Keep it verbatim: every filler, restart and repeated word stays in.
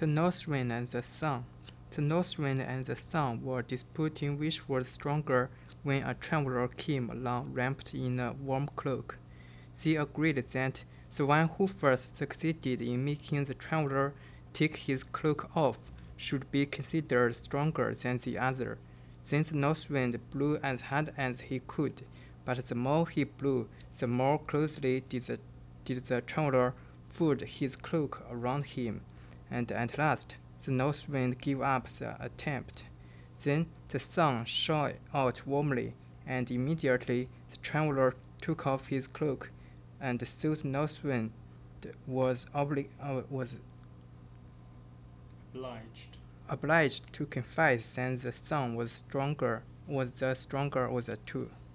The North Wind and the Sun. The North Wind and the Sun were disputing which was stronger when a traveler came along wrapped in a warm cloak. They agreed that the one who first succeeded in making the traveler take his cloak off should be considered stronger than the other. Then the North Wind blew as hard as he could, but the more he blew, the more closely did the, did the traveler fold his cloak around him, and at last the North Wind gave up the attempt. Then the Sun shone out warmly, and immediately the traveler took off his cloak, and so the North Wind was, obli- uh, was Obliged. obliged to confess that the Sun was stronger, was the stronger of the two.